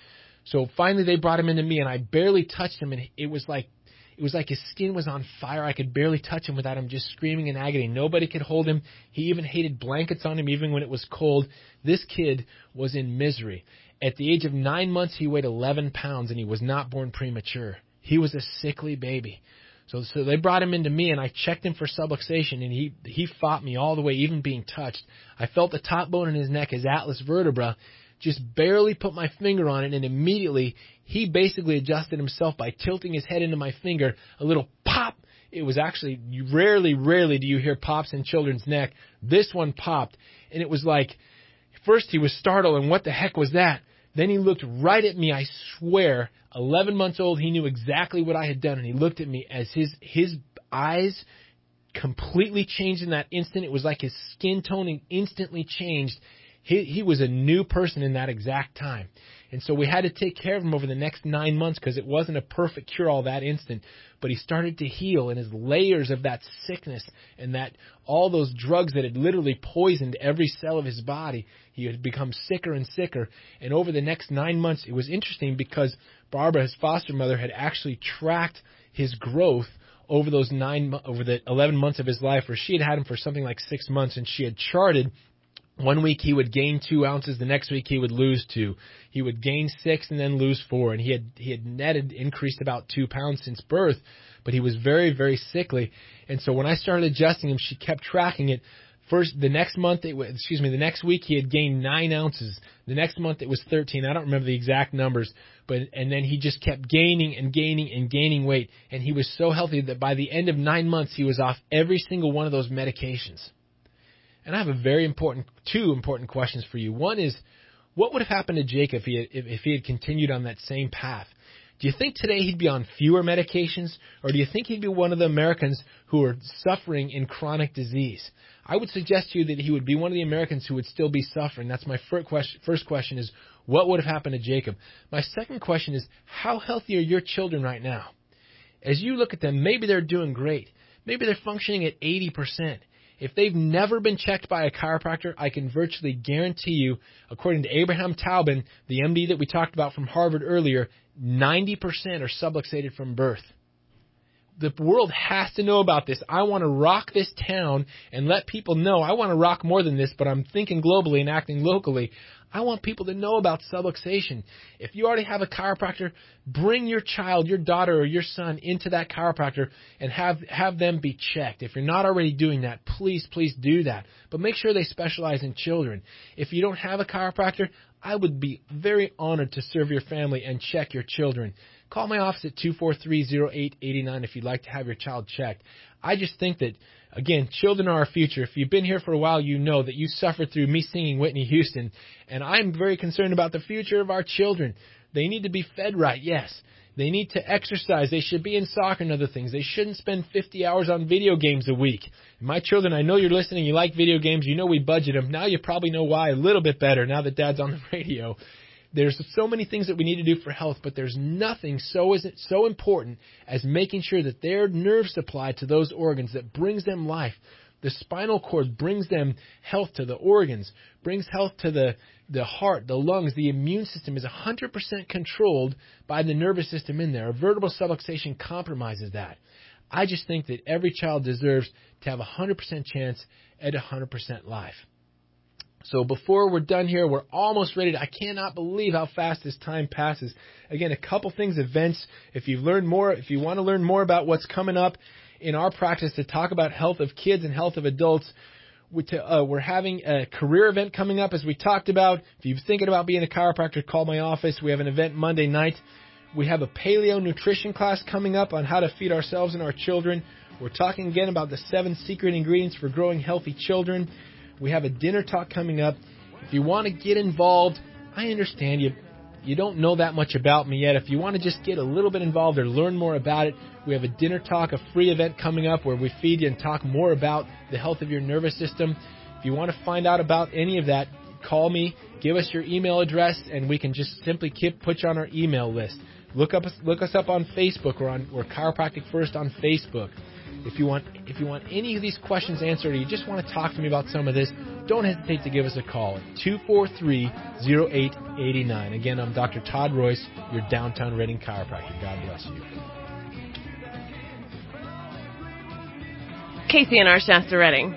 So finally they brought him into me, and I barely touched him, and it was like his skin was on fire. I could barely touch him without him just screaming in agony. Nobody could hold him. He even hated blankets on him even when it was cold. This kid was in misery. At the age of 9 months, he weighed 11 pounds, and he was not born premature. He was a sickly baby. So they brought him into me, and I checked him for subluxation, and he fought me all the way, even being touched. I felt the top bone in his neck, his atlas vertebra, just barely put my finger on it, and immediately he basically adjusted himself by tilting his head into my finger. A little pop. It was actually, rarely do you hear pops in children's neck. This one popped, and it was like, first he was startled, and what the heck was that? Then he looked right at me, I swear. 11 months old, he knew exactly what I had done, and he looked at me as his eyes completely changed in that instant. It was like his skin toning instantly changed. He was a new person in that exact time. And so we had to take care of him over the next 9 months because it wasn't a perfect cure-all that instant. But he started to heal, and his layers of that sickness and that all those drugs that had literally poisoned every cell of his body, he had become sicker and sicker. And over the next 9 months, it was interesting because Barbara, his foster mother, had actually tracked his growth over those over the 11 months of his life, where she had him for something like 6 months, and she had charted 1 week he would gain 2 ounces, the next week he would lose 2. He would gain 6 and then lose 4, and he had increased about 2 pounds since birth, but he was very, very sickly. And so when I started adjusting him, she kept tracking it. The next week he had gained 9 ounces. The next month it was 13. I don't remember the exact numbers, and then he just kept gaining and gaining and gaining weight, and he was so healthy that by the end of 9 months he was off every single one of those medications. And I have two important questions for you. One is, what would have happened to Jacob if he had continued on that same path? Do you think today he'd be on fewer medications, or do you think he'd be one of the Americans who are suffering in chronic disease? I would suggest to you that he would be one of the Americans who would still be suffering. That's my first question is, what would have happened to Jacob? My second question is, how healthy are your children right now? As you look at them, maybe they're doing great. Maybe they're functioning at 80%. If they've never been checked by a chiropractor, I can virtually guarantee you, according to Abraham Taubin, the MD that we talked about from Harvard earlier, 90% are subluxated from birth. The world has to know about this. I want to rock this town and let people know. I want to rock more than this, but I'm thinking globally and acting locally. I want people to know about subluxation. If you already have a chiropractor, bring your child, your daughter, or your son into that chiropractor and have them be checked. If you're not already doing that, please do that. But make sure they specialize in children. If you don't have a chiropractor, I would be very honored to serve your family and check your children. Call my office at 243-0889 if you'd like to have your child checked. I just think that, again, children are our future. If you've been here for a while, you know that you suffered through me singing Whitney Houston, and I'm very concerned about the future of our children. They need to be fed right, yes. They need to exercise. They should be in soccer and other things. They shouldn't spend 50 hours on video games a week. My children, I know you're listening. You like video games. You know we budget them. Now you probably know why a little bit better now that Dad's on the radio. There's so many things that we need to do for health, but there's nothing so important as making sure that their nerve supply to those organs that brings them life. The spinal cord brings them health to the organs, brings health to the heart, the lungs. The immune system is 100% controlled by the nervous system in there. A vertebral subluxation compromises that. I just think that every child deserves to have a 100% chance at 100% life. So before we're done here, we're almost ready. I cannot believe how fast this time passes. Again, a couple things, events. If you want to learn more about what's coming up in our practice to talk about health of kids and health of adults, we're having a career event coming up, as we talked about. If you're thinking about being a chiropractor, call my office. We have an event Monday night. We have a paleo nutrition class coming up on how to feed ourselves and our children. We're talking again about the 7 secret ingredients for growing healthy children. We have a dinner talk coming up. If you want to get involved, I understand you don't know that much about me yet. If you want to just get a little bit involved or learn more about it, we have a dinner talk, a free event coming up where we feed you and talk more about the health of your nervous system. If you want to find out about any of that, call me, give us your email address, and we can just simply put you on our email list. Look us up on Facebook. We're Chiropractic First on Facebook. If you want any of these questions answered, or you just want to talk to me about some of this, don't hesitate to give us a call at 243-0889. Again, I'm Dr. Todd Royce, your downtown Reading chiropractor. God bless you. KCNR Shasta Reading.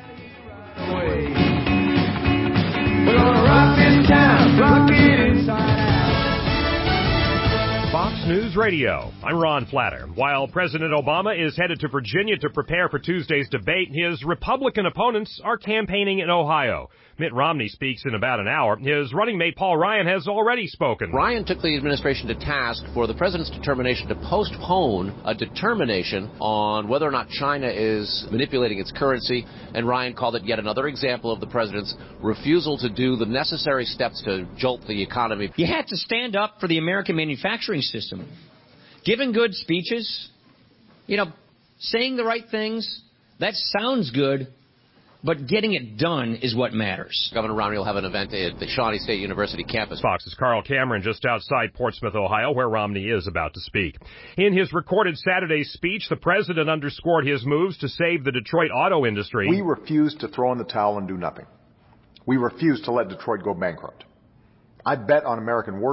Fox News Radio. I'm Ron Flatter. While President Obama is headed to Virginia to prepare for Tuesday's debate, his Republican opponents are campaigning in Ohio. Mitt Romney speaks in about an hour. His running mate Paul Ryan has already spoken. Ryan took the administration to task for the president's determination to postpone a determination on whether or not China is manipulating its currency, and Ryan called it yet another example of the president's refusal to do the necessary steps to jolt the economy. You had to stand up for the American manufacturing system, giving good speeches, saying the right things. That sounds good. But getting it done is what matters. Governor Romney will have an event at the Shawnee State University campus. Fox's Carl Cameron just outside Portsmouth, Ohio, where Romney is about to speak. In his recorded Saturday speech, the president underscored his moves to save the Detroit auto industry. We refuse to throw in the towel and do nothing. We refuse to let Detroit go bankrupt. I bet on American work.